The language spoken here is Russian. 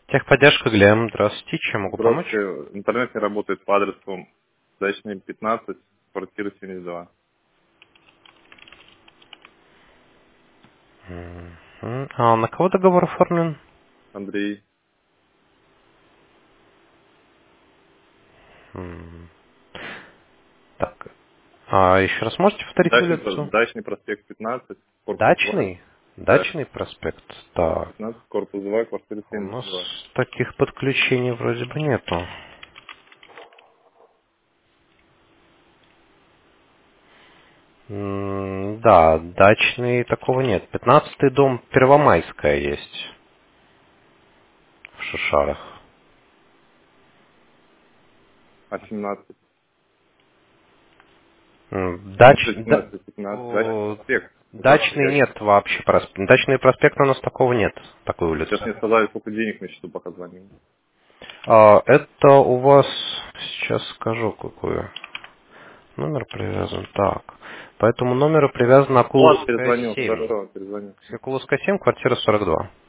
Техподдержка ГЛМ. Здравствуйте, чем могу помочь? Здравствуйте. Интернет не работает по адресу Дачный 15, квартира 72. А на кого договор оформлен? Андрей. М, Так, а еще раз можете повторить улицу? Дачный проспект 15, корпус 2. Дачный? Да, Дачный проспект. да, Так, 15, корпус 2, квартира у нас 72. таких подключений вроде бы нету. Да, дачный такого нет. 15-й дом Первомайская есть в Шишарах. А 17? В Дач... смысле да- 17, 15? Дачный о, проспект. Указывайте Дачный дачный. нет вообще проспект. Дачный проспект у нас такого нет, такой Сейчас улицы. мне сказали, сколько денег на счету, пока звонил. Это у вас, сейчас скажу, какой номер привязан. Так, по этому номеру привязана Ну ладно, Акуловская перезвонил. 7. Хорошо, перезвонил. Акуловская 7, квартира 42.